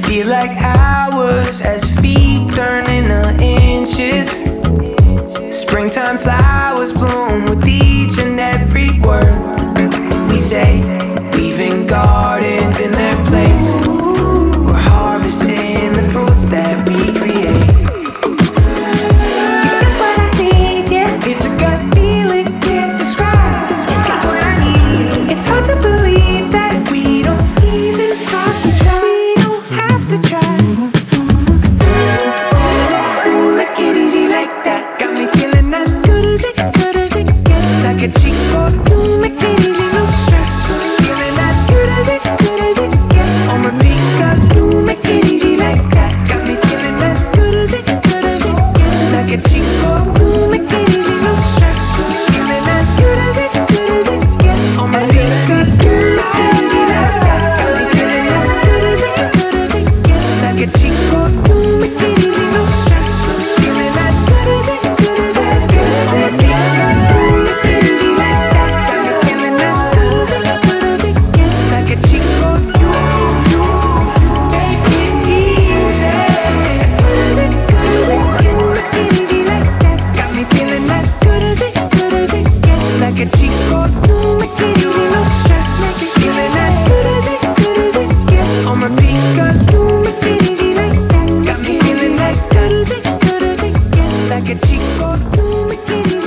feel like hours as feet turn into inches. Springtime flowers bloom with each and every word we say, leaving gardens in their place. We're harvesting the fruits that we create. You got what I need, yeah. It's a gut feeling, can't describe. You got what I need. It's hard to believe that we don't even have to try. We don't have to try. Ooh, make it easy like that. Got me feeling as good as it gets. Like a chico, ooh, make it easy, no stress. Feeling as good as it gets. On repeat, girl, ooh, make it easy like that. Got me feeling as good as it gets. Like a chico, ooh, make it easy, no stress. Feeling as good as it gets. On repeat, girl, ooh, make it easy like that. Got me feeling as good as it gets. Like a chico, ooh, make it easy, no stress. Feeling as good as it gets. On repeat, girl, ooh, make it easy like that. Got me feeling as good as it gets. Like a chico, you make it easy. As good as it gets. Make it easy like that. Got me feeling as good as it gets. Like a chico, you make it easy, no stress. Feeling as good as it gets. On repeat, girl, you make it easy like that. Got me feeling as good as it gets. Like a chico, you make it easy.